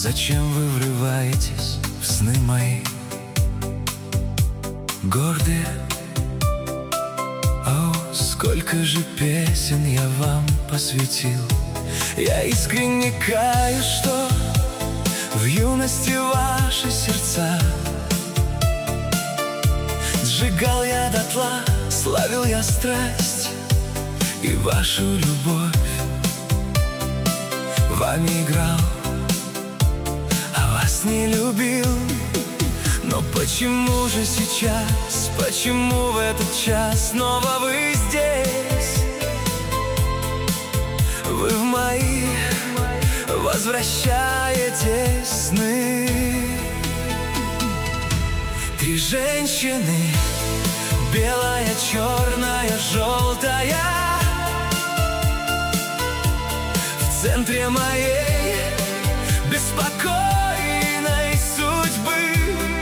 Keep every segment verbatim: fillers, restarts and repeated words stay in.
Зачем вы врываетесь в сны мои гордые? О, сколько же песен я вам посвятил. Я искренне каюсь, что в юности ваши сердца сжигал я дотла, славил я страсть и вашу любовь. Вами играл, а вас не любил. Но почему же сейчас, почему в этот час снова вы здесь? Вы в мои возвращаете сны. Три женщины, белая, черная, желтая, в центре моей беспокойной судьбы.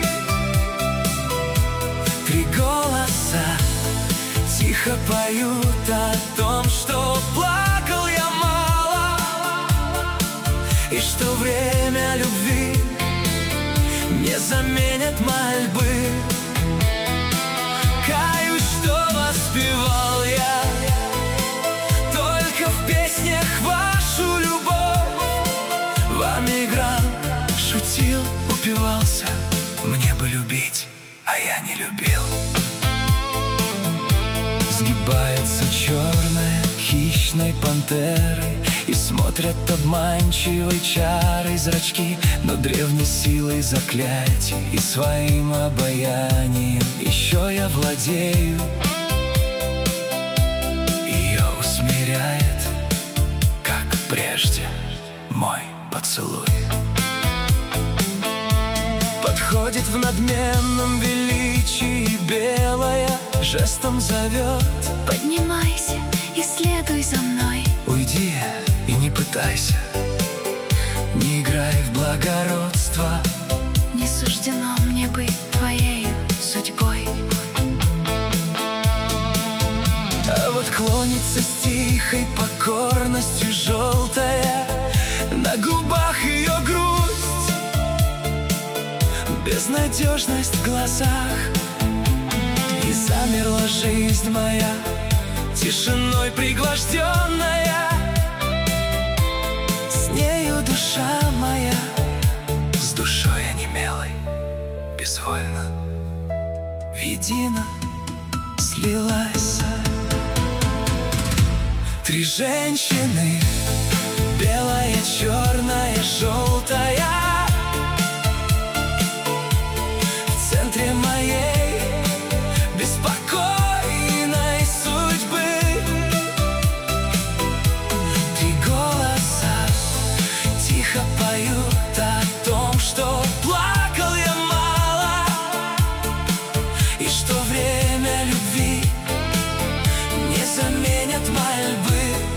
Три голоса тихо поют о том, что плакал я мало, и что время любви не заменит мольбы. Каюсь, что воспевал я только в песнях вашу любовь. Вами играл, шутил, упивался. Мне бы любить, а я не любил. Сгибается черная хищной пантерой и смотрят обманчивой чарой зрачки. Но древней силой заклятий и своим обаянием еще я владею. Ее усмиряет, как прежде, мой поцелуй. Подходит в надменном величии белая, жестом зовет: поднимайся и следуй за мной. Уйди и не пытайся, не играй в благородство. Не суждено мне быть твоей судьбой. А вот клонится с тихой покорностью желтая, на губах ее грусть, безнадежность в глазах. И замерла жизнь моя, тишиной пригвожденная. С нею душа моя, с душой онемелой, безвольно воедино слилась. Три женщины, белая, черная, желтая, в центре моей беспокойной судьбы. Три голоса тихо поют о том, что плакал я мало, и что время любви не заменит мольбы.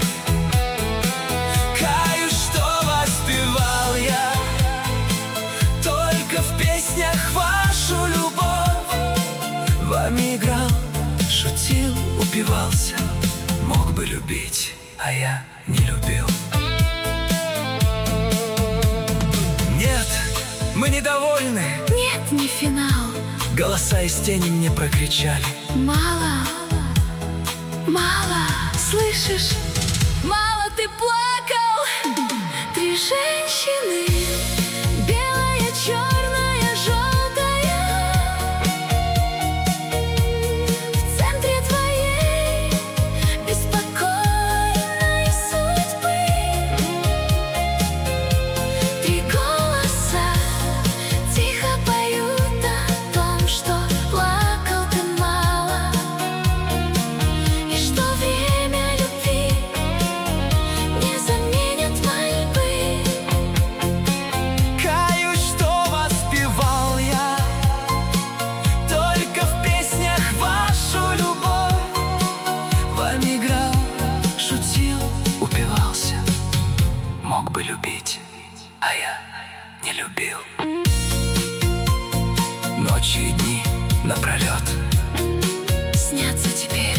Каюсь, что воспевал я только в песнях вашу любовь. Вами играл, шутил, упивался. Мог бы любить, а я не любил. Нет, мы недовольны. Нет, не финал. Голоса из тени мне прокричали: Мало, мало, слышишь? Мало ты плакал. Три женщины, белая, черная, желтая, в центре твоей беспокойной судьбы. Три голоса тихо поют о том, что плакал ты мало, и что время любви не заменит мольбы. каюсь, что воспевал я только в песнях вашу любовь. Вами играл, шутил, упивался. Мог бы любить, а я не любил. Ночи и дни напролет Снятся тебе